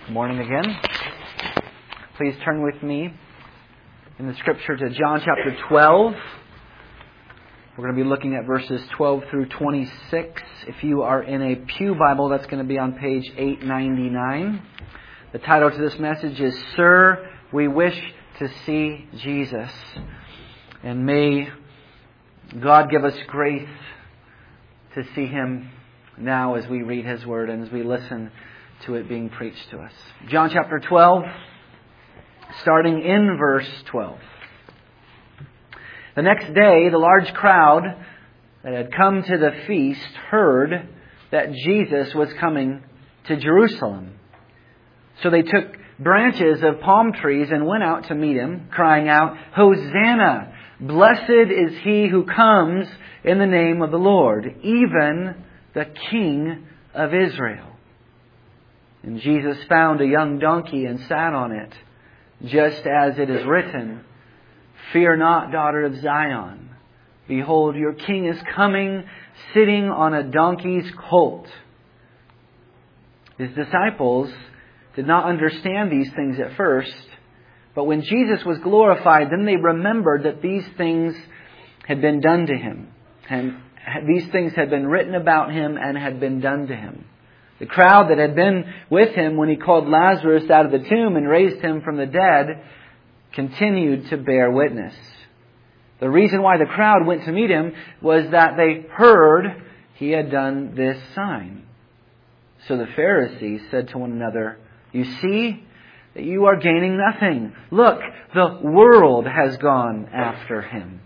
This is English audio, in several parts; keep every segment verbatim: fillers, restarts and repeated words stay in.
Good morning again. Please turn with me in the Scripture to John chapter twelve. We're going to be looking at verses twelve through twenty-six. If you are in a Pew Bible, that's going to be on page eight ninety-nine. The title to this message is, Sir, We Wish to See Jesus. And may God give us grace to see Him now as we read His Word and as we listen to it being preached to us. John chapter twelve, starting in verse twelve. The next day, the large crowd that had come to the feast heard that Jesus was coming to Jerusalem. So they took branches of palm trees and went out to meet Him, crying out, Hosanna! Blessed is He who comes in the name of the Lord, even the King of Israel. And Jesus found a young donkey and sat on it, just as it is written, Fear not, daughter of Zion. Behold, your King is coming, sitting on a donkey's colt. His disciples did not understand these things at first, but when Jesus was glorified, then they remembered that these things had been done to Him, and these things had been written about Him and had been done to Him. The crowd that had been with Him when He called Lazarus out of the tomb and raised him from the dead continued to bear witness. The reason why the crowd went to meet Him was that they heard He had done this sign. So the Pharisees said to one another, You see that you are gaining nothing. Look, the world has gone after Him.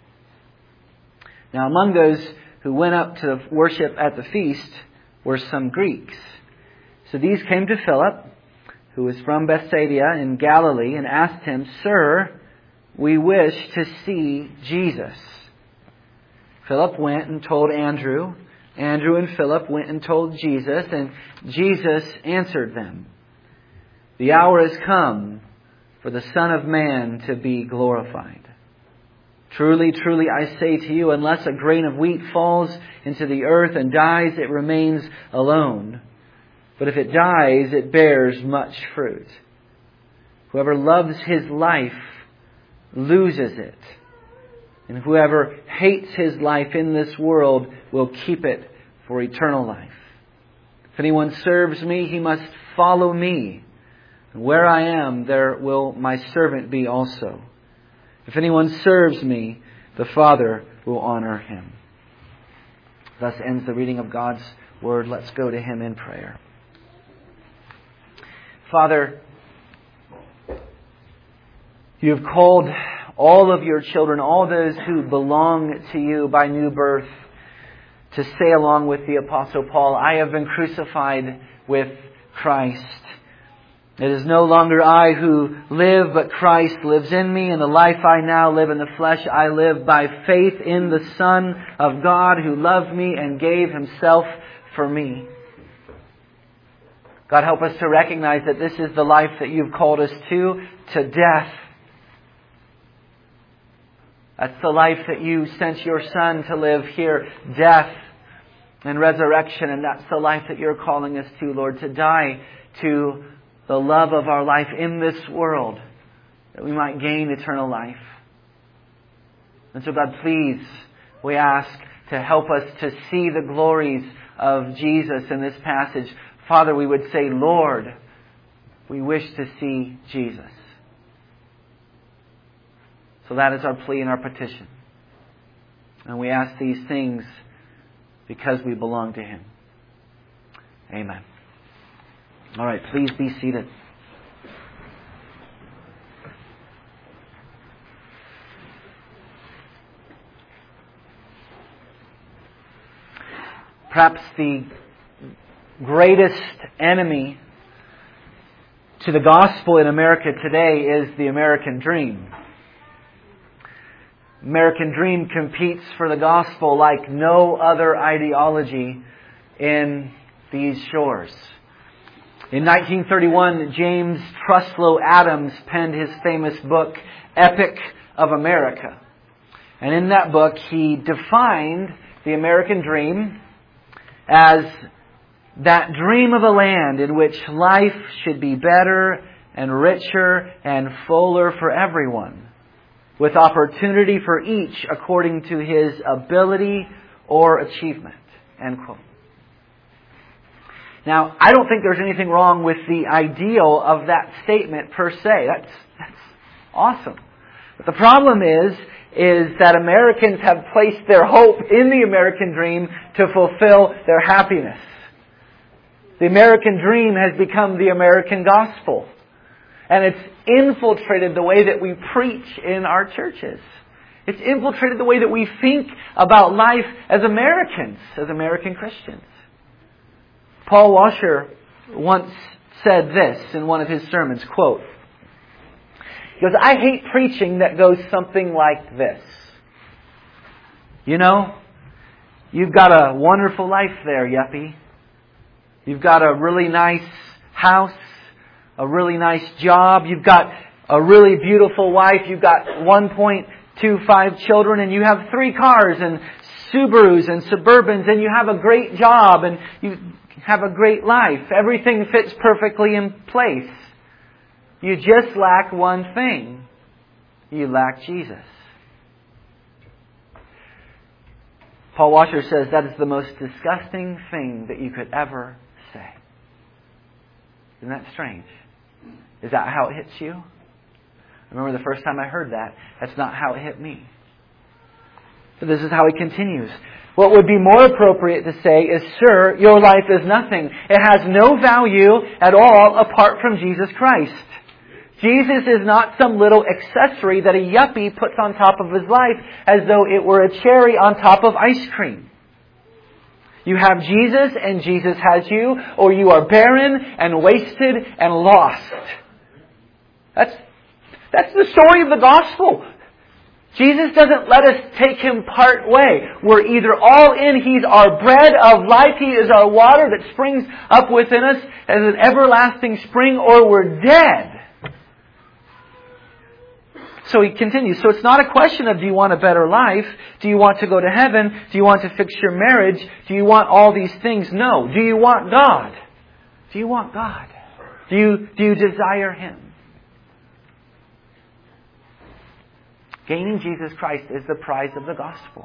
Now among those who went up to worship at the feast were some Greeks. So these came to Philip, who was from Bethsaida in Galilee, and asked him, Sir, we wish to see Jesus. Philip went and told Andrew. Andrew and Philip went and told Jesus, and Jesus answered them, The hour has come for the Son of Man to be glorified. Truly, truly, I say to you, unless a grain of wheat falls into the earth and dies, it remains alone. But if it dies, it bears much fruit. Whoever loves his life loses it. And whoever hates his life in this world will keep it for eternal life. If anyone serves me, he must follow me. And where I am, there will my servant be also. If anyone serves me, the Father will honor him. Thus ends the reading of God's Word. Let's go to Him in prayer. Father, You have called all of Your children, all those who belong to You by new birth, to say along with the Apostle Paul, I have been crucified with Christ. It is no longer I who live, but Christ lives in me. And the life I now live in the flesh, I live by faith in the Son of God who loved me and gave Himself for me. God, help us to recognize that this is the life that You've called us to, to death. That's the life that You sent Your Son to live here, death and resurrection. And that's the life that You're calling us to, Lord, to die to the love of our life in this world, that we might gain eternal life. And so God, please, we ask to help us to see the glories of Jesus in this passage. Father, we would say, Lord, we wish to see Jesus. So that is our plea and our petition. And we ask these things because we belong to Him. Amen. All right, please be seated. Perhaps the greatest enemy to the gospel in America today is the American dream. American dream competes for the gospel like no other ideology in these shores. In nineteen thirty-one, James Truslow Adams penned his famous book, Epic of America. And in that book, he defined the American dream as that dream of a land in which life should be better and richer and fuller for everyone, with opportunity for each according to his ability or achievement. End quote. Now, I don't think there's anything wrong with the ideal of that statement per se. That's, that's awesome. But the problem is, is that Americans have placed their hope in the American dream to fulfill their happiness. The American dream has become the American gospel. And it's infiltrated the way that we preach in our churches. It's infiltrated the way that we think about life as Americans, as American Christians. Paul Washer once said this in one of his sermons, quote, he goes, "I hate preaching that goes something like this. You know, you've got a wonderful life there, yuppie. You've got a really nice house, a really nice job. You've got a really beautiful wife. You've got one point two five children, and you have three cars and Subarus and Suburbans, and you have a great job, and you have a great life. Everything fits perfectly in place. You just lack one thing. You lack Jesus." Paul Washer says that is the most disgusting thing that you could ever say. Isn't that strange? Is that how it hits you? I remember the first time I heard that. That's not how it hit me. But this is how he continues. What would be more appropriate to say is, "Sir, your life is nothing. It has no value at all apart from Jesus Christ. Jesus is not some little accessory that a yuppie puts on top of his life as though it were a cherry on top of ice cream. You have Jesus and Jesus has you, or you are barren and wasted and lost." That's, that's the story of the gospel. Jesus doesn't let us take Him part way. We're either all in, He's our bread of life, He is our water that springs up within us as an everlasting spring, or we're dead. So he continues. So it's not a question of, do you want a better life? Do you want to go to heaven? Do you want to fix your marriage? Do you want all these things? No. Do you want God? Do you want God? Do you, do you desire Him? Gaining Jesus Christ is the prize of the gospel.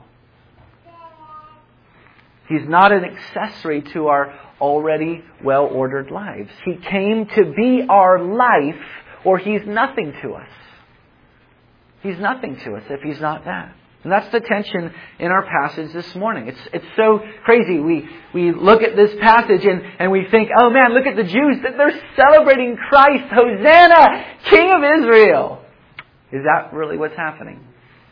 He's not an accessory to our already well-ordered lives. He came to be our life, or He's nothing to us. He's nothing to us if He's not that. And that's the tension in our passage this morning. It's it's so crazy. We we look at this passage and, and we think, oh man, look at the Jews. They're celebrating Christ. Hosanna, King of Israel. Is that really what's happening?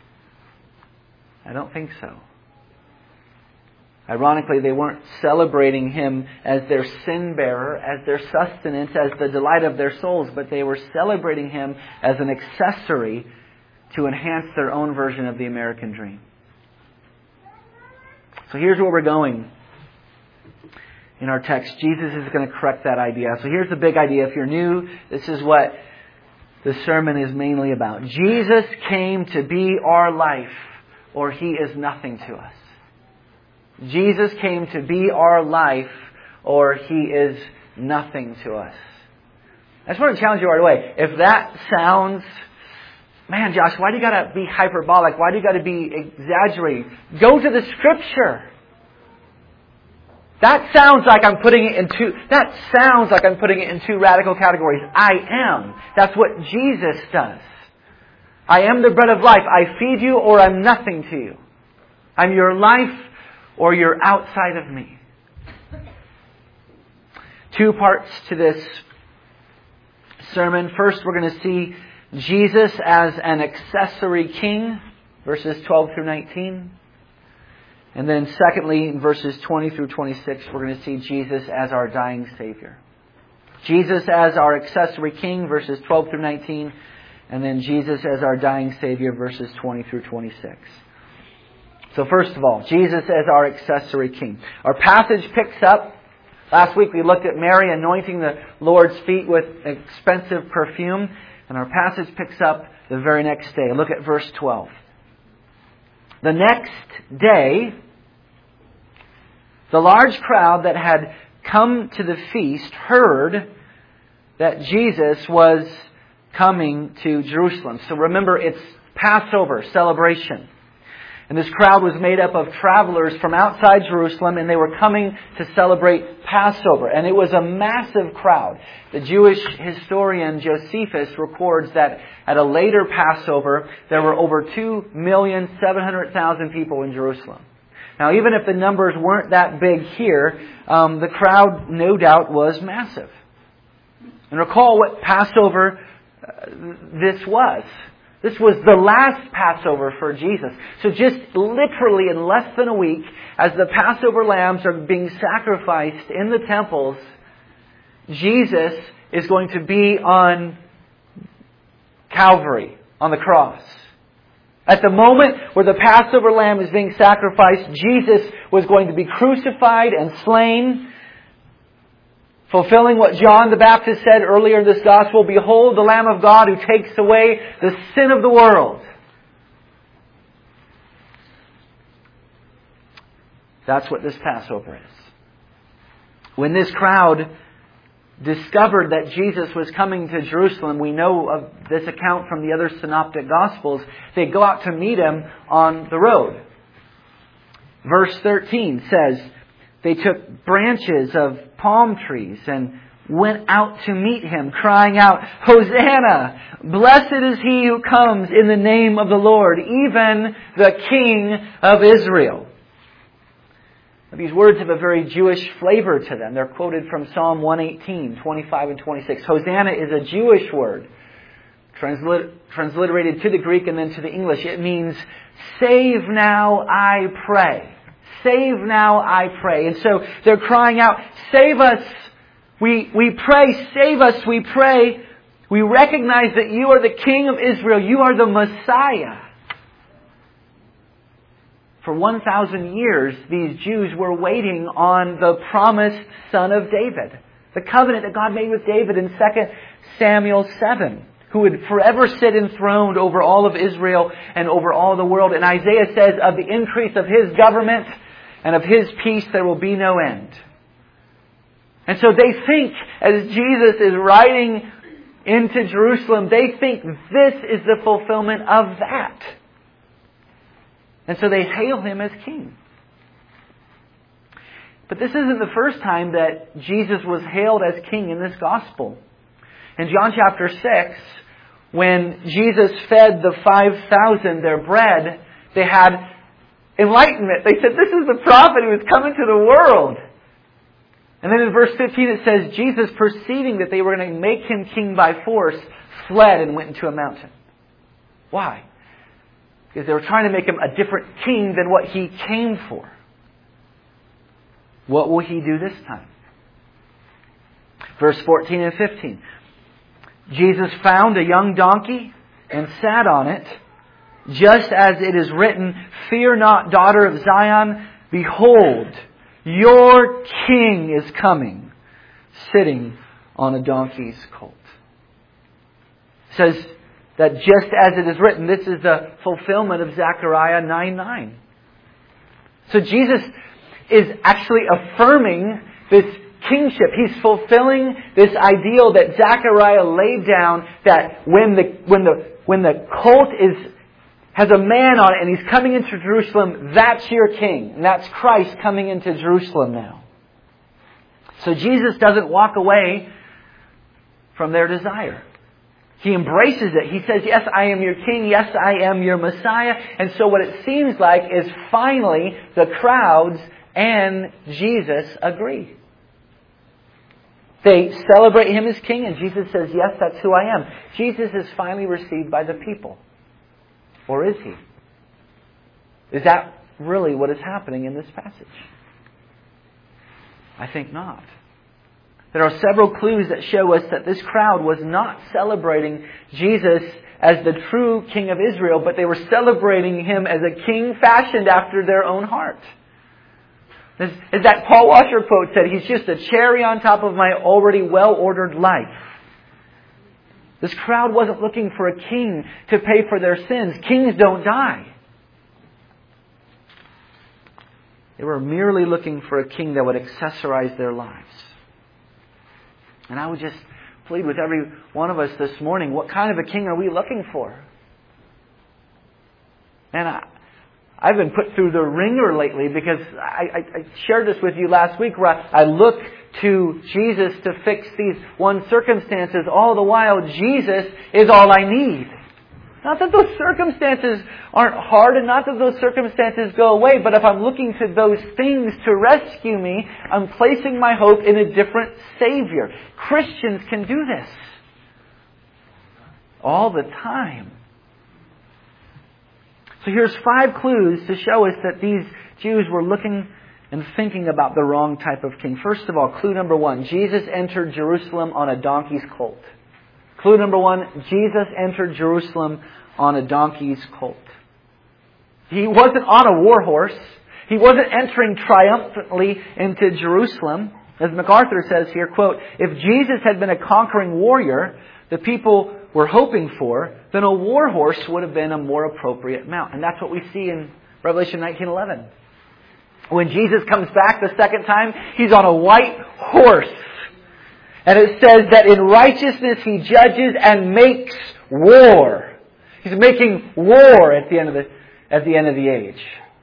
I don't think so. Ironically, they weren't celebrating Him as their sin bearer, as their sustenance, as the delight of their souls, but they were celebrating Him as an accessory to enhance their own version of the American dream. So here's where we're going in our text. Jesus is going to correct that idea. So here's the big idea. If you're new, this is what the sermon is mainly about. Jesus came to be our life, or He is nothing to us. Jesus came to be our life, or He is nothing to us. I just want to challenge you right away. If that sounds, man, Josh, why do you got to be hyperbolic? Why do you got to be exaggerating? Go to the Scripture. That sounds like I'm putting it in two, that sounds like I'm putting it in two radical categories. I am. That's what Jesus does. I am the bread of life. I feed you or I'm nothing to you. I'm your life or you're outside of me. Two parts to this sermon. First, we're going to see Jesus as an accessory king, verses twelve through nineteen. And then secondly, in verses twenty through twenty-six, we're going to see Jesus as our dying Savior. Jesus as our accessory king, verses twelve through nineteen. And then Jesus as our dying Savior, verses twenty through twenty-six. So first of all, Jesus as our accessory king. Our passage picks up. Last week we looked at Mary anointing the Lord's feet with expensive perfume. And our passage picks up the very next day. Look at verse twelve. The next day, the large crowd that had come to the feast heard that Jesus was coming to Jerusalem. So remember, it's Passover celebration. And this crowd was made up of travelers from outside Jerusalem, and they were coming to celebrate Passover. And it was a massive crowd. The Jewish historian Josephus records that at a later Passover, there were over two million seven hundred thousand people in Jerusalem. Now, even if the numbers weren't that big here, um, the crowd, no doubt, was massive. And recall what Passover uh, this was. This was the last Passover for Jesus. So just literally in less than a week, as the Passover lambs are being sacrificed in the temples, Jesus is going to be on Calvary, on the cross. At the moment where the Passover lamb is being sacrificed, Jesus was going to be crucified and slain, fulfilling what John the Baptist said earlier in this gospel, "Behold the Lamb of God who takes away the sin of the world." That's what this Passover is. When this crowd discovered that Jesus was coming to Jerusalem, we know of this account from the other synoptic gospels, they go out to meet Him on the road. Verse thirteen says, they took branches of palm trees and went out to meet Him, crying out, "Hosanna! Blessed is He who comes in the name of the Lord, even the King of Israel." These words have a very Jewish flavor to them. They're quoted from Psalm one eighteen, twenty-five and twenty-six. Hosanna is a Jewish word, translit- transliterated to the Greek and then to the English. It means, "Save now, I pray." Save now, I pray. And so they're crying out, "Save us! We, we pray, save us, we pray. We recognize that You are the King of Israel. You are the Messiah." For one thousand years, these Jews were waiting on the promised Son of David. The covenant that God made with David in Second Samuel seven. Who would forever sit enthroned over all of Israel and over all the world. And Isaiah says, of the increase of His government and of His peace there will be no end. And so they think, as Jesus is riding into Jerusalem, they think this is the fulfillment of that. And so they hail Him as King. But this isn't the first time that Jesus was hailed as King in this Gospel. In John chapter six, when Jesus fed the five thousand their bread, they had enlightenment. They said, "This is the prophet who is coming to the world." And then in verse fifteen it says, Jesus, perceiving that they were going to make Him king by force, fled and went into a mountain. Why? Because they were trying to make Him a different king than what He came for. What will He do this time? Verse fourteen and fifteen. Jesus found a young donkey and sat on it, just as it is written, "Fear not, daughter of Zion. Behold, your king is coming, sitting on a donkey's colt." It says that just as it is written, this is the fulfillment of Zechariah nine nine. So Jesus is actually affirming this kingship. He's fulfilling this ideal that Zechariah laid down, that when the when the when the colt is has a man on it and he's coming into Jerusalem, that's your king. And that's Christ coming into Jerusalem now. So Jesus doesn't walk away from their desire. He embraces it. He says, "Yes, I am your king. Yes, I am your Messiah." And so what it seems like is finally the crowds and Jesus agree. They celebrate Him as king, and Jesus says, "Yes, that's who I am." Jesus is finally received by the people. Or is He? Is that really what is happening in this passage? I think not. There are several clues that show us that this crowd was not celebrating Jesus as the true King of Israel, but they were celebrating Him as a king fashioned after their own heart. As, as that Paul Washer quote said, "He's just a cherry on top of my already well-ordered life." This crowd wasn't looking for a king to pay for their sins. Kings don't die. They were merely looking for a king that would accessorize their lives. And I would just plead with every one of us this morning, what kind of a king are we looking for? And I, I've been put through the ringer lately because I, I, I shared this with you last week where I, I look to Jesus to fix these one circumstances. All the while, Jesus is all I need. Not that those circumstances aren't hard and not that those circumstances go away, but if I'm looking to those things to rescue me, I'm placing my hope in a different Savior. Christians can do this all the time. So here's five clues to show us that these Jews were looking and thinking about the wrong type of king. First of all, clue number one, Jesus entered Jerusalem on a donkey's colt. Clue number one, Jesus entered Jerusalem on a donkey's colt. He wasn't on a war horse. He wasn't entering triumphantly into Jerusalem. As MacArthur says here, quote, if Jesus had been a conquering warrior the people were hoping for, then a war horse would have been a more appropriate mount. And that's what we see in Revelation nineteen eleven. When Jesus comes back the second time, He's on a white horse. And it says that in righteousness He judges and makes war. He's making war at the end of the, at the end of the age.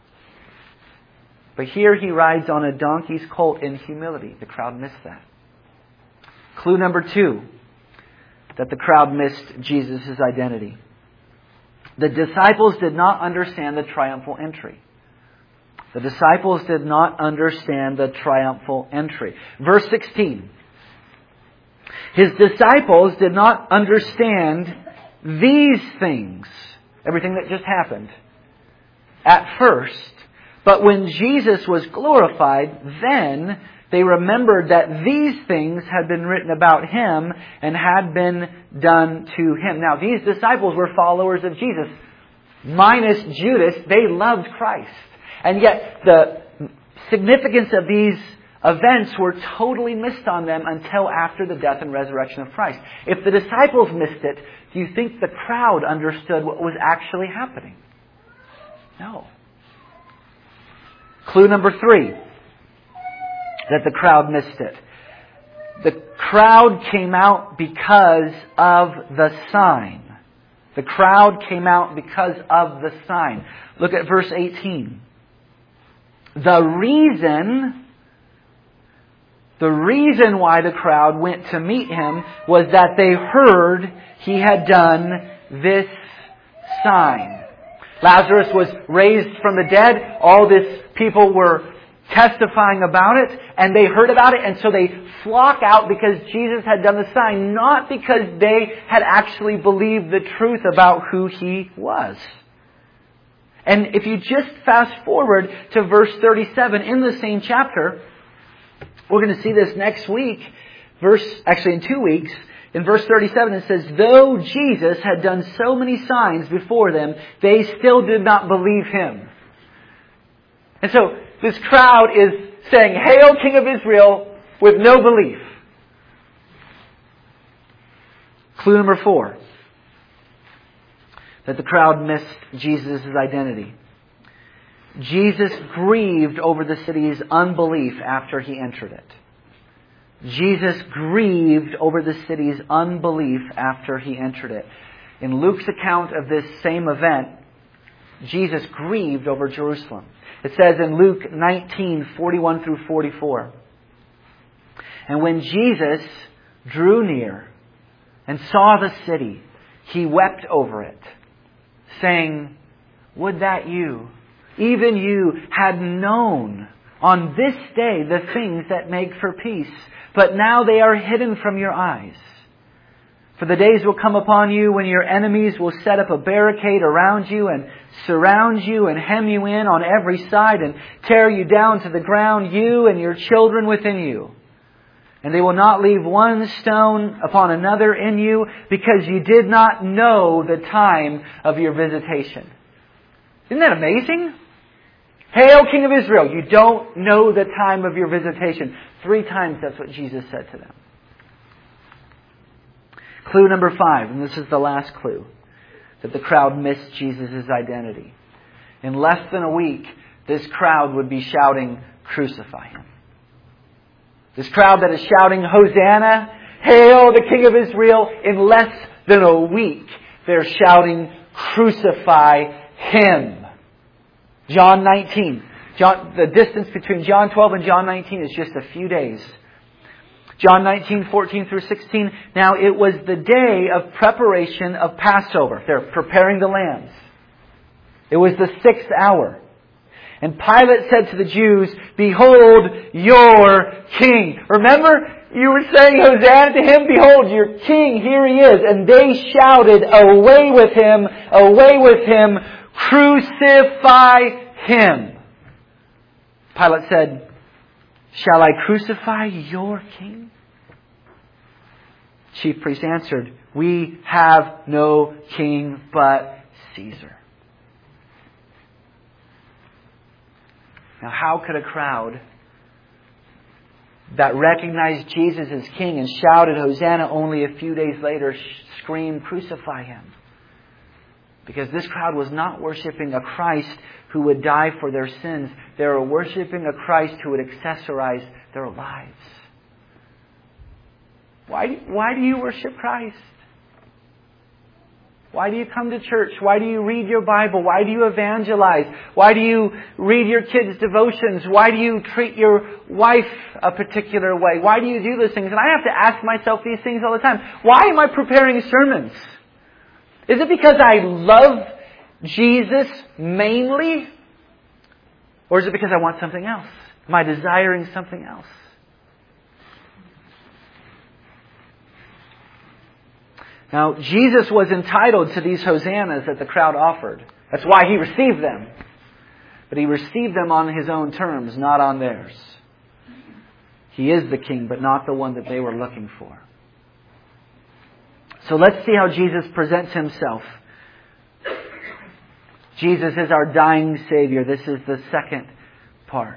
But here He rides on a donkey's colt in humility. The crowd missed that. Clue number two, that the crowd missed Jesus' identity. The disciples did not understand the triumphal entry. The disciples did not understand the triumphal entry. Verse sixteen. His disciples did not understand these things, everything that just happened, at first. But when Jesus was glorified, then they remembered that these things had been written about Him and had been done to Him. Now, these disciples were followers of Jesus. Minus Judas, they loved Christ. And yet, the significance of these events were totally missed on them until after the death and resurrection of Christ. If the disciples missed it, do you think the crowd understood what was actually happening? No. Clue number three, that the crowd missed it. The crowd came out because of the sign. The crowd came out because of the sign. Look at verse eighteen. The reason, the reason why the crowd went to meet Him was that they heard He had done this sign. Lazarus was raised from the dead. All this people were testifying about it, and they heard about it, and so they flock out because Jesus had done the sign, not because they had actually believed the truth about who He was. And if you just fast forward to verse thirty-seven in the same chapter, we're going to see this next week, verse, actually in two weeks, in verse thirty-seven it says, though Jesus had done so many signs before them, they still did not believe Him. And so this crowd is saying, Hail, King of Israel, with no belief. Clue number four, that the crowd missed Jesus' identity. Jesus grieved over the city's unbelief after He entered it. Jesus grieved over the city's unbelief after He entered it. In Luke's account of this same event, Jesus grieved over Jerusalem. It says in Luke nineteen, forty-one through forty-four, and when Jesus drew near and saw the city, He wept over it, saying, would that you, even you, had known on this day the things that make for peace, but now they are hidden from your eyes. For the days will come upon you when your enemies will set up a barricade around you and surround you and hem you in on every side and tear you down to the ground, you and your children within you. And they will not leave one stone upon another in you, because you did not know the time of your visitation. Isn't that amazing? Hail, King of Israel, you don't know the time of your visitation. Three times that's what Jesus said to them. Clue number five, and this is the last clue, that the crowd missed Jesus' identity. In less than a week, this crowd would be shouting, "Crucify Him." This crowd that is shouting, "Hosanna, hail the King of Israel," in less than a week, they're shouting, "Crucify Him." John nineteen. John, the distance between John twelve and John nineteen is just a few days. John nineteen, fourteen through sixteen. Now it was the day of preparation of Passover. They're preparing the lambs. It was the sixth hour. And Pilate said to the Jews, "Behold your king." Remember, you were saying Hosanna to Him. Behold your king. Here He is. And they shouted, "Away with Him! Away with Him! Crucify Him!" Pilate said, "Shall I crucify your king?" Chief priest answered, "We have no king but Caesar." Now, how could a crowd that recognized Jesus as king and shouted Hosanna only a few days later scream, "Crucify Him"? Because this crowd was not worshiping a Christ who would die for their sins. They were worshiping a Christ who would accessorize their lives. Why do, why do you worship Christ? Why do you come to church? Why do you read your Bible? Why do you evangelize? Why do you read your kids' devotions? Why do you treat your wife a particular way? Why do you do those things? And I have to ask myself these things all the time. Why am I preparing sermons? Is it because I love Jesus mainly? Or is it because I want something else? Am I desiring something else? Now, Jesus was entitled to these hosannas that the crowd offered. That's why He received them. But He received them on His own terms, not on theirs. He is the king, but not the one that they were looking for. So let's see how Jesus presents Himself. Jesus is our dying Savior. This is the second part.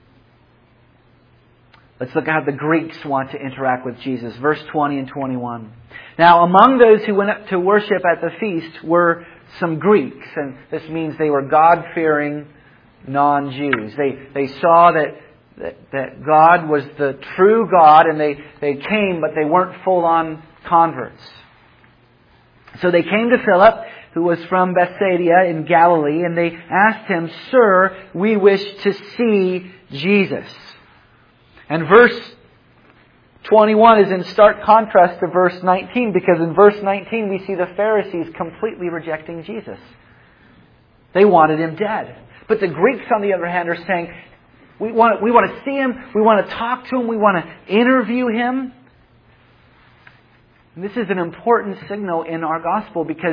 Let's look at how the Greeks want to interact with Jesus. Verse twenty and twenty-one. Now, among those who went up to worship at the feast were some Greeks. And this means they were God-fearing non-Jews. They, they saw that, that, that God was the true God, and they, they came, but they weren't full-on converts. So they came to Philip, who was from Bethsaida in Galilee, and they asked him, "Sir, we wish to see Jesus." And verse twenty-one is in stark contrast to verse nineteen, because in verse nineteen we see the Pharisees completely rejecting Jesus. They wanted Him dead. But the Greeks, on the other hand, are saying, we want, we want to see Him, we want to talk to Him, we want to interview Him. And this is an important signal in our gospel, because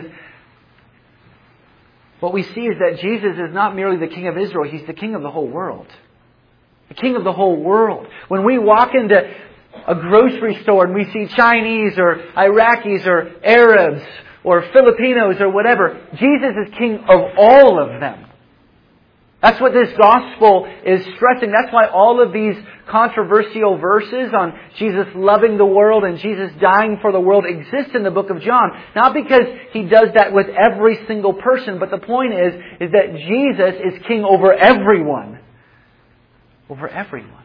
what we see is that Jesus is not merely the King of Israel, He's the King of the whole world. The King of the whole world. When we walk into a grocery store and we see Chinese or Iraqis or Arabs or Filipinos or whatever, Jesus is King of all of them. That's what this gospel is stressing. That's why all of these controversial verses on Jesus loving the world and Jesus dying for the world exist in the book of John. Not because He does that with every single person, but the point is, is that Jesus is King over everyone. Over everyone.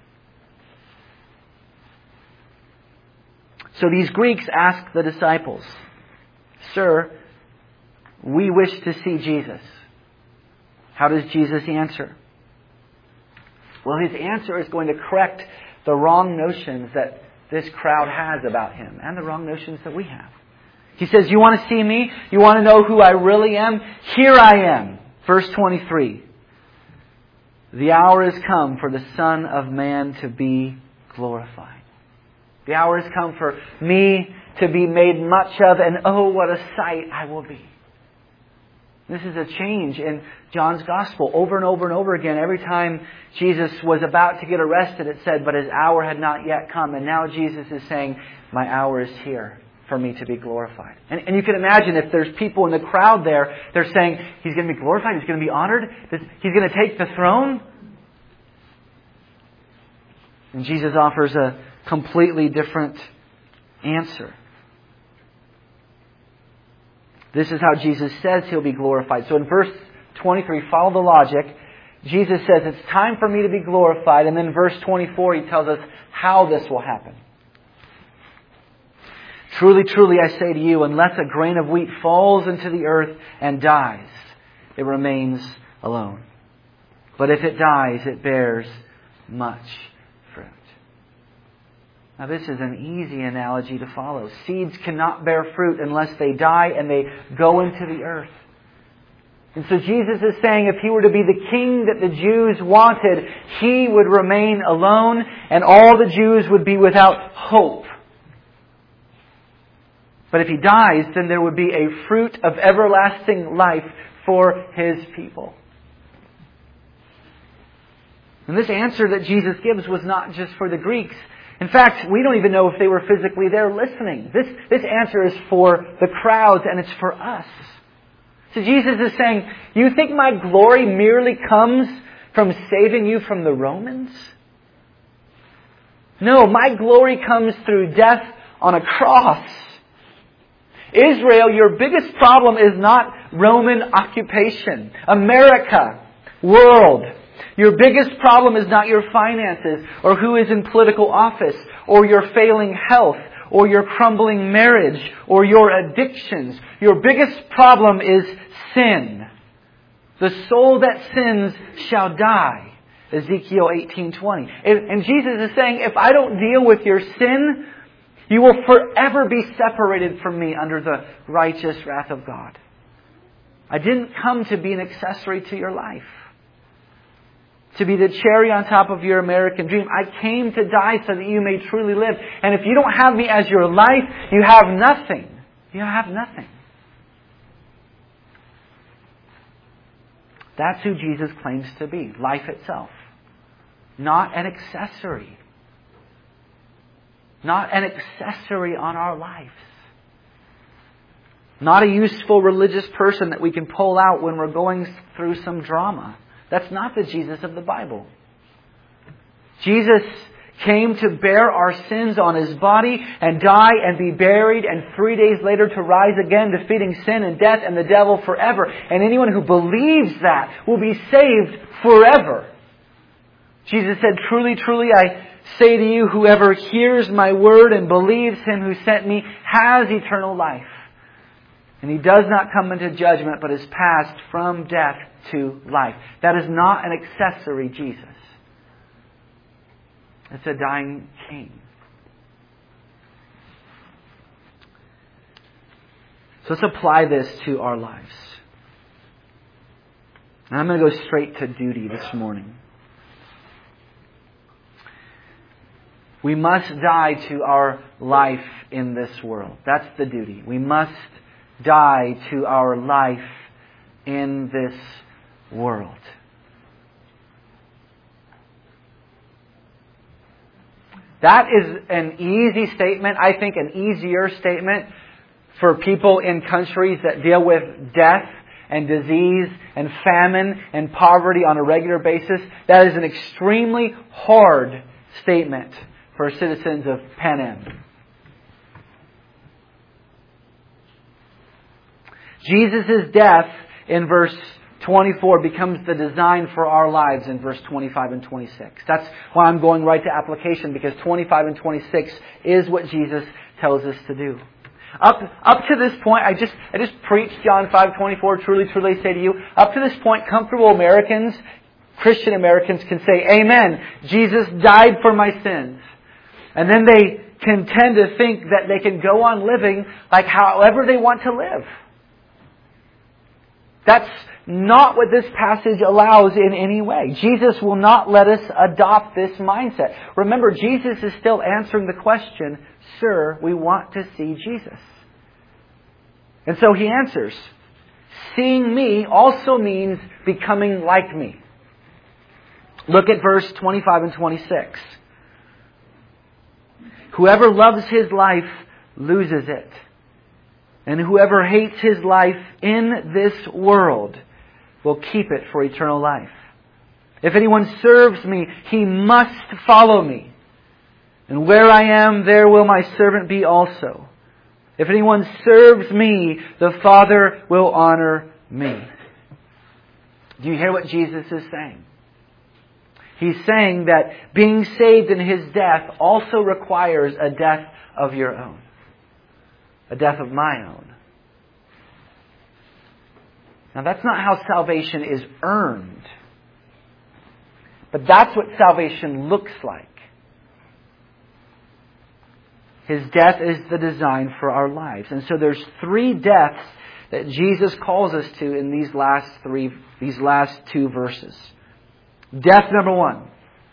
So these Greeks ask the disciples, "Sir, we wish to see Jesus." How does Jesus answer? Well, His answer is going to correct the wrong notions that this crowd has about Him and the wrong notions that we have. He says, "You want to see me? You want to know who I really am? Here I am." Verse twenty-three. "The hour has come for the Son of Man to be glorified." The hour has come for me to be made much of, and oh, what a sight I will be. This is a change in John's Gospel. Over and over and over again, every time Jesus was about to get arrested, it said, but His hour had not yet come. And now Jesus is saying, my hour is here for me to be glorified. And, and you can imagine if there's people in the crowd there, they're saying, He's going to be glorified, He's going to be honored, He's going to take the throne. And Jesus offers a completely different answer. This is how Jesus says He'll be glorified. So in verse twenty-three, follow the logic. Jesus says it's time for me to be glorified. And then verse twenty-four, He tells us how this will happen. Truly, truly, I say to you, unless a grain of wheat falls into the earth and dies, it remains alone. But if it dies, it bears much fruit. Now this is an easy analogy to follow. Seeds cannot bear fruit unless they die and they go into the earth. And so Jesus is saying if He were to be the king that the Jews wanted, He would remain alone and all the Jews would be without hope. But if He dies, then there would be a fruit of everlasting life for His people. And this answer that Jesus gives was not just for the Greeks. In fact, we don't even know if they were physically there listening. This, this answer is for the crowds and it's for us. So Jesus is saying, you think my glory merely comes from saving you from the Romans? No, my glory comes through death on a cross. Israel, your biggest problem is not Roman occupation, America, world. Your biggest problem is not your finances or who is in political office or your failing health or your crumbling marriage or your addictions. Your biggest problem is sin. The soul that sins shall die. Ezekiel eighteen twenty. And Jesus is saying, if I don't deal with your sin, you will forever be separated from me under the righteous wrath of God. I didn't come to be an accessory to your life, to be the cherry on top of your American dream. I came to die so that you may truly live. And if you don't have me as your life, you have nothing. You have nothing. That's who Jesus claims to be, life itself. Not an accessory. Not an accessory on our lives. Not a useful religious person that we can pull out when we're going through some drama. That's not the Jesus of the Bible. Jesus came to bear our sins on His body and die and be buried and three days later to rise again, defeating sin and death and the devil forever. And anyone who believes that will be saved forever. Jesus said, truly, truly, I say to you, whoever hears my word and believes Him who sent me has eternal life. And he does not come into judgment, but is passed from death to life. That is not an accessory Jesus. It's a dying King. So let's apply this to our lives. And I'm going to go straight to duty this morning. We must die to our life in this world. That's the duty. We must die to our life in this world. That is an easy statement. I think an easier statement for people in countries that deal with death and disease and famine and poverty on a regular basis. That is an extremely hard statement for citizens of Panem. Jesus' death in verse twenty-four becomes the design for our lives in verse twenty-five and twenty-six. That's why I'm going right to application, because twenty-five and twenty-six is what Jesus tells us to do. Up, up to this point, I just, I just preached John five twenty-four, truly, truly I say to you. Up to this point, comfortable Americans, Christian Americans can say, amen, Jesus died for my sins. And then they can tend to think that they can go on living like however they want to live. That's not what this passage allows in any way. Jesus will not let us adopt this mindset. Remember, Jesus is still answering the question, Sir, we want to see Jesus. And so He answers, seeing me also means becoming like me. Look at verse twenty-five and twenty-six. Whoever loves his life loses it. And whoever hates his life in this world will keep it for eternal life. If anyone serves me, he must follow me. And where I am, there will my servant be also. If anyone serves me, the Father will honor me. Do you hear what Jesus is saying? He's saying that being saved in His death also requires a death of your own. A death of my own. Now that's not how salvation is earned. But that's what salvation looks like. His death is the design for our lives. And so there's three deaths that Jesus calls us to in these last three, these last two verses. Death number one.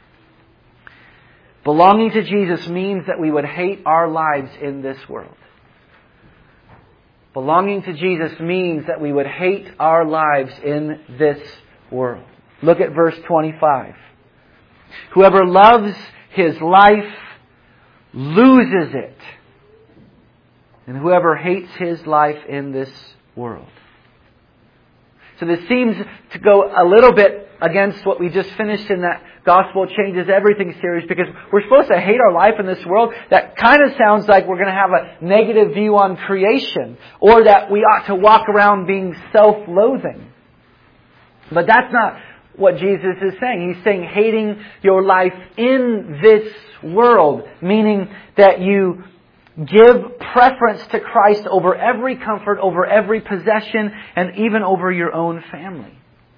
Belonging to Jesus means that we would hate our lives in this world. Belonging to Jesus means that we would hate our lives in this world. Look at verse twenty-five. Whoever loves his life loses it. And whoever hates his life in this world. So this seems to go a little bit against what we just finished in that Gospel Changes Everything series, because we're supposed to hate our life in this world. That kind of sounds like we're going to have a negative view on creation, or that we ought to walk around being self-loathing. But that's not what Jesus is saying. He's saying hating your life in this world, meaning that you give preference to Christ over every comfort, over every possession, and even over your own family.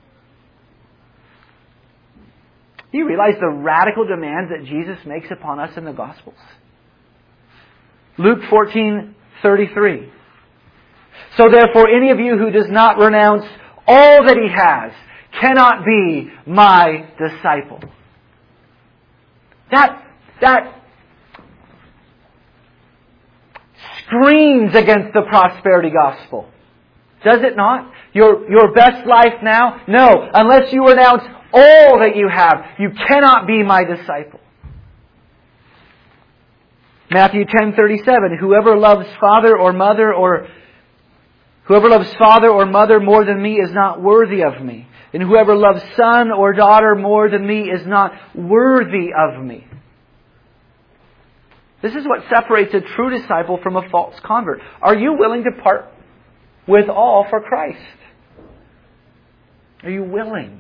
Do you realize the radical demands that Jesus makes upon us in the Gospels? Luke fourteen thirty-three. So therefore, any of you who does not renounce all that he has cannot be my disciple. That, that screams against the prosperity gospel. Does it not? Your, your best life now? No. Unless you renounce all that you have, you cannot be my disciple. Matthew ten thirty-seven. Whoever loves father or mother or whoever loves father or mother more than me is not worthy of me. And whoever loves son or daughter more than me is not worthy of me. This is what separates a true disciple from a false convert. Are you willing to part with all for Christ? Are you willing?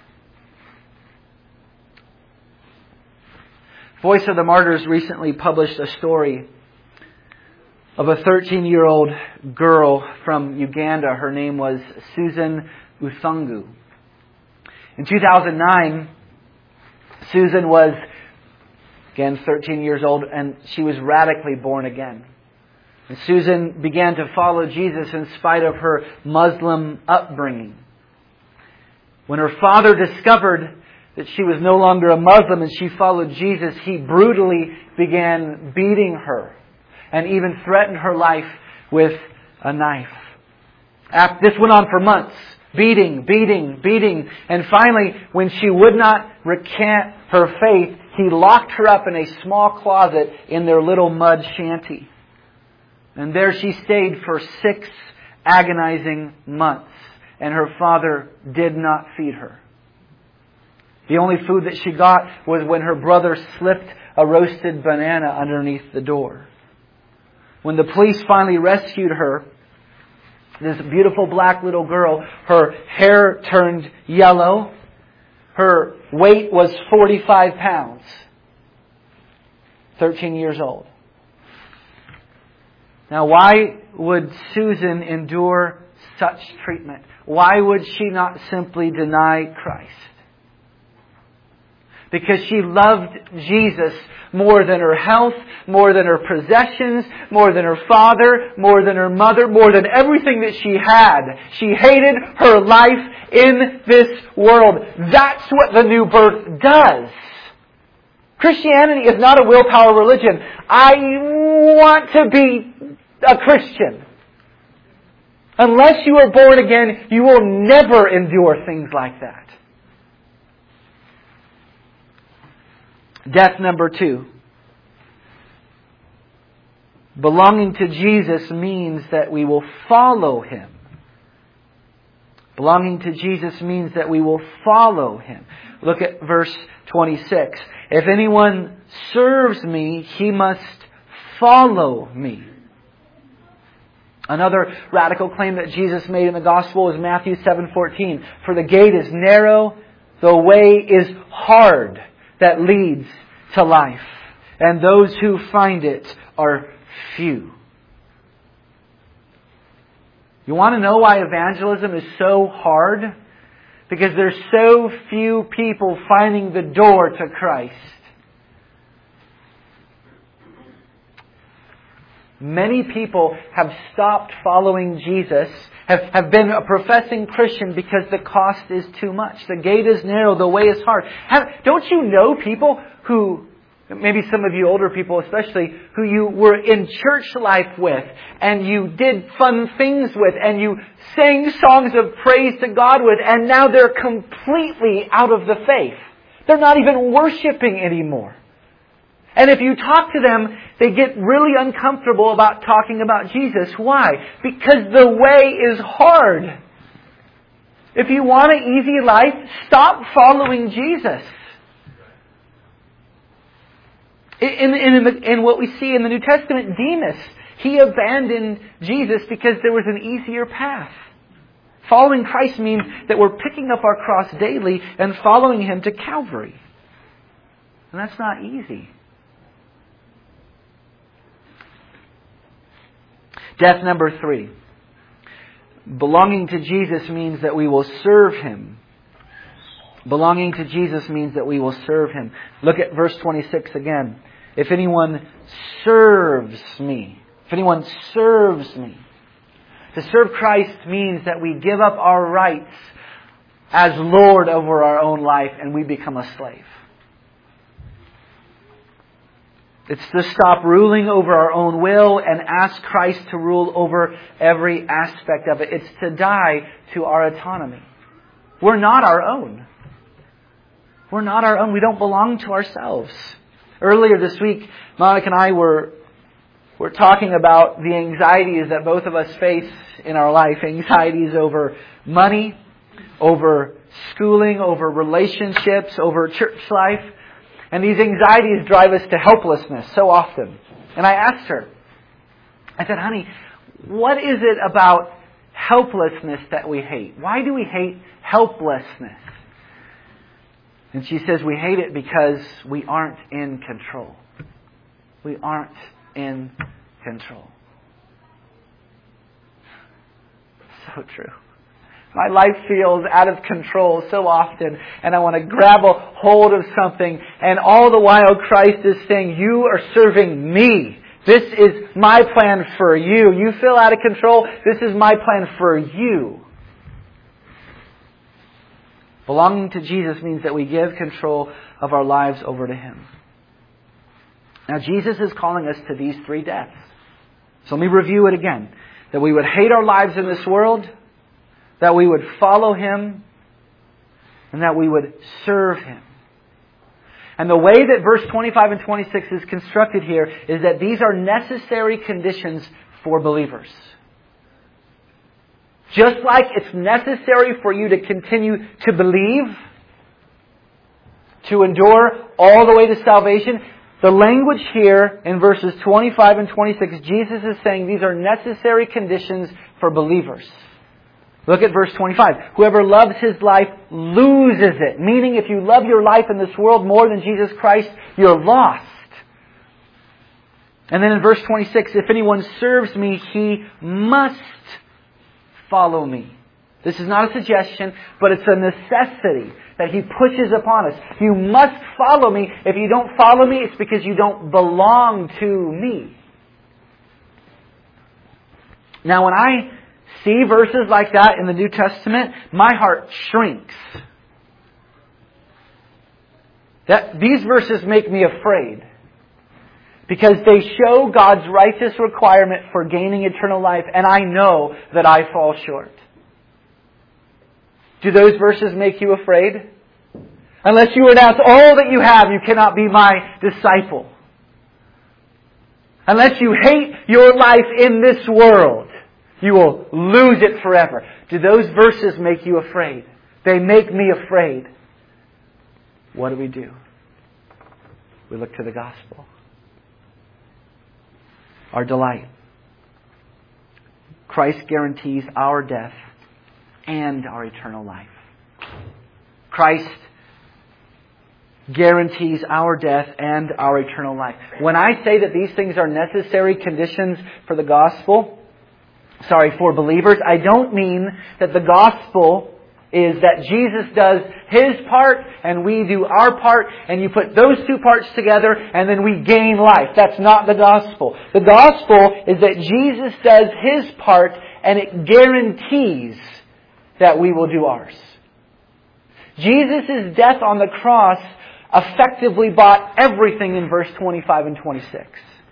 Voice of the Martyrs recently published a story of a thirteen-year-old girl from Uganda. Her name was Susan Uthungu. In two thousand nine, Susan was, again, thirteen years old, and she was radically born again. And Susan began to follow Jesus in spite of her Muslim upbringing. When her father discovered that she was no longer a Muslim and she followed Jesus, he brutally began beating her and even threatened her life with a knife. This went on for months. Beating, beating, beating. And finally, when she would not recant her faith, he locked her up in a small closet in their little mud shanty. And there she stayed for six agonizing months. And her father did not feed her. The only food that she got was when her brother slipped a roasted banana underneath the door. When the police finally rescued her, this beautiful black little girl, her hair turned yellow. Her weight was forty-five pounds. thirteen years old. Now, why would Susan endure such treatment? Why would she not simply deny Christ? Because she loved Jesus more than her health, more than her possessions, more than her father, more than her mother, more than everything that she had. She hated her life in this world. That's what the new birth does. Christianity is not a willpower religion. I want to be a Christian. Unless you are born again, you will never endure things like that. Death number two. Belonging to Jesus means that we will follow Him. Belonging to Jesus means that we will follow Him. Look at verse twenty-six. If anyone serves me, he must follow me. Another radical claim that Jesus made in the Gospel is Matthew seven fourteen. For the gate is narrow, the way is hard that leads to life, and those who find it are few. You want to know why evangelism is so hard? Because there's so few people finding the door to Christ. Many people have stopped following Jesus, have, have been a professing Christian because the cost is too much. The gate is narrow, the way is hard. Have, don't you know people who, maybe some of you older people especially, who you were in church life with, and you did fun things with, and you sang songs of praise to God with, and now they're completely out of the faith. They're not even worshiping anymore. And if you talk to them, they get really uncomfortable about talking about Jesus. Why? Because the way is hard. If you want an easy life, stop following Jesus. In, in, in, in what we see in the New Testament, Demas, he abandoned Jesus because there was an easier path. Following Christ means that we're picking up our cross daily and following Him to Calvary. And that's not easy. Death number three. Belonging to Jesus means that we will serve Him. Belonging to Jesus means that we will serve Him. Look at verse twenty-six again. If anyone serves me. If anyone serves me. To serve Christ means that we give up our rights as Lord over our own life and we become a slave. It's to stop ruling over our own will and ask Christ to rule over every aspect of it. It's to die to our autonomy. We're not our own. We're not our own. We don't belong to ourselves. Earlier this week, Monica and I were, were talking about the anxieties that both of us face in our life. Anxieties over money, over schooling, over relationships, over church life. And these anxieties drive us to helplessness so often. And I asked her, I said, honey, what is it about helplessness that we hate? Why do we hate helplessness? And she says we hate it because we aren't in control. We aren't in control. So true. My life feels out of control so often, and I want to grab a hold of something, and all the while Christ is saying, you are serving me. This is my plan for you. You feel out of control. This is my plan for you. Belonging to Jesus means that we give control of our lives over to Him. Now, Jesus is calling us to these three deaths. So let me review it again. That we would hate our lives in this world, that we would follow Him, and that we would serve Him. And the way that verse twenty-five and twenty-six is constructed here is that these are necessary conditions for believers. Just like it's necessary for you to continue to believe, to endure all the way to salvation, the language here in verses twenty-five and twenty-six, Jesus is saying these are necessary conditions for believers. Look at verse twenty-five. Whoever loves his life loses it. Meaning if you love your life in this world more than Jesus Christ, you're lost. And then in verse twenty-six, if anyone serves me, he must follow me. This is not a suggestion, but it's a necessity that He pushes upon us. You must follow me. If you don't follow me, it's because you don't belong to me. Now when I see verses like that in the New Testament, my heart shrinks. That these verses make me afraid. Because they show God's righteous requirement for gaining eternal life, and I know that I fall short. Do those verses make you afraid? Unless you renounce all that you have, you cannot be my disciple. Unless you hate your life in this world, you will lose it forever. Do those verses make you afraid? They make me afraid. What do we do? We look to the gospel. Our delight. Christ guarantees our death and our eternal life. Christ guarantees our death and our eternal life. When I say that these things are necessary conditions for the gospel, sorry, for believers, I don't mean that the gospel is that Jesus does His part and we do our part, and you put those two parts together and then we gain life. That's not the gospel. The gospel is that Jesus does His part and it guarantees that we will do ours. Jesus' death on the cross effectively bought everything in verse twenty-five and twenty-six.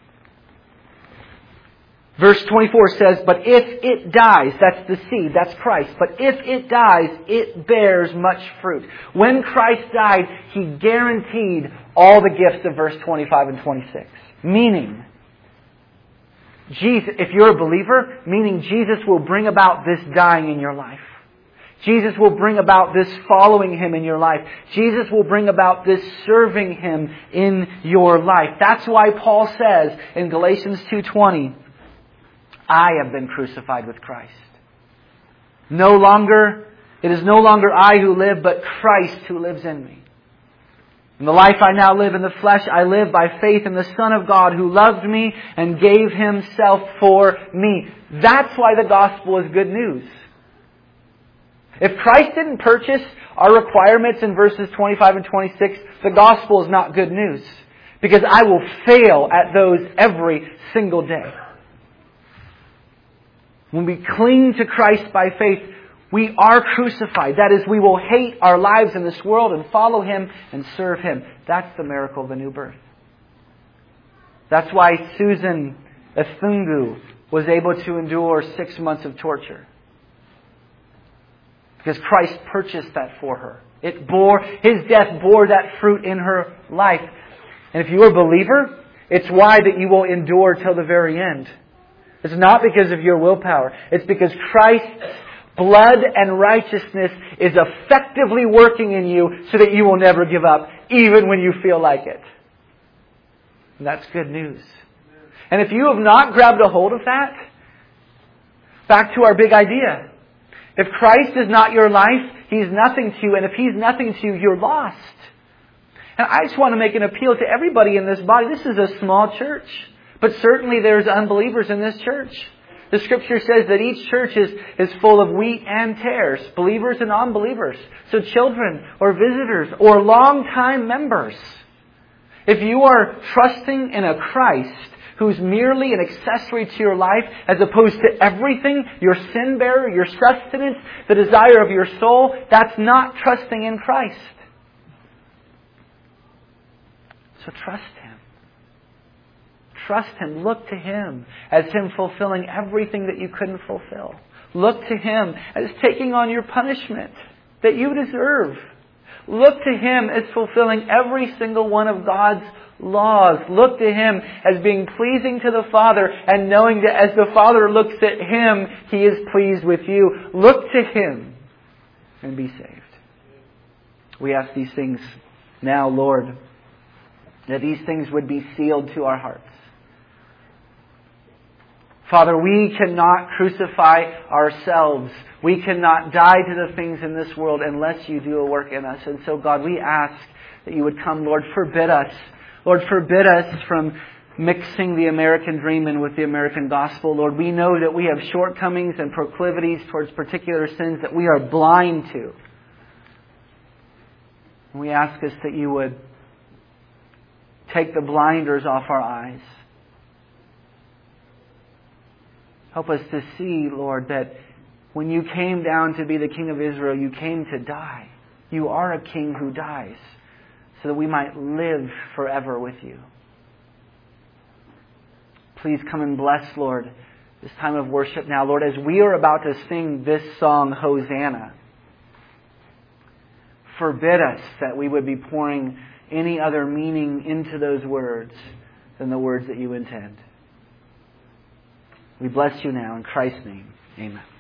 Verse twenty-four says, "But if it dies," that's the seed, that's Christ. "But if it dies, it bears much fruit." When Christ died, He guaranteed all the gifts of verse twenty-five and twenty-six. Meaning, Jesus, if you're a believer, meaning Jesus will bring about this dying in your life. Jesus will bring about this following Him in your life. Jesus will bring about this serving Him in your life. That's why Paul says in Galatians two twenty, "I have been crucified with Christ. No longer, it is no longer I who live, but Christ who lives in me. In the life I now live in the flesh, I live by faith in the Son of God who loved me and gave Himself for me." That's why the gospel is good news. If Christ didn't purchase our requirements in verses twenty-five and twenty-six, the gospel is not good news. Because I will fail at those every single day. When we cling to Christ by faith, we are crucified. That is, we will hate our lives in this world and follow Him and serve Him. That's the miracle of the new birth. That's why Susan Ethungu was able to endure six months of torture. Because Christ purchased that for her. It bore, His death bore that fruit in her life. And if you're a believer, it's why that you will endure till the very end. It's not because of your willpower. It's because Christ's blood and righteousness is effectively working in you so that you will never give up, even when you feel like it. And that's good news. And if you have not grabbed a hold of that, back to our big idea. If Christ is not your life, He's nothing to you. And if He's nothing to you, you're lost. And I just want to make an appeal to everybody in this body. This is a small church. But certainly there's unbelievers in this church. The Scripture says that each church is, is full of wheat and tares. Believers and unbelievers. So children or visitors or long-time members. If you are trusting in a Christ who's merely an accessory to your life as opposed to everything, your sin bearer, your sustenance, the desire of your soul, that's not trusting in Christ. So trust Him. Trust Him. Look to Him as Him fulfilling everything that you couldn't fulfill. Look to Him as taking on your punishment that you deserve. Look to Him as fulfilling every single one of God's laws. Look to Him as being pleasing to the Father and knowing that as the Father looks at Him, He is pleased with you. Look to Him and be saved. We ask these things now, Lord, that these things would be sealed to our hearts. Father, we cannot crucify ourselves. We cannot die to the things in this world unless You do a work in us. And so, God, we ask that You would come, Lord, forbid us. Lord, forbid us from mixing the American dream in with the American gospel. Lord, we know that we have shortcomings and proclivities towards particular sins that we are blind to. And we ask us that You would take the blinders off our eyes. Help us to see, Lord, that when You came down to be the King of Israel, You came to die. You are a King who dies so that we might live forever with You. Please come and bless, Lord, this time of worship now. Lord, as we are about to sing this song, Hosanna, forbid us that we would be pouring any other meaning into those words than the words that You intend. We bless You now in Christ's name. Amen.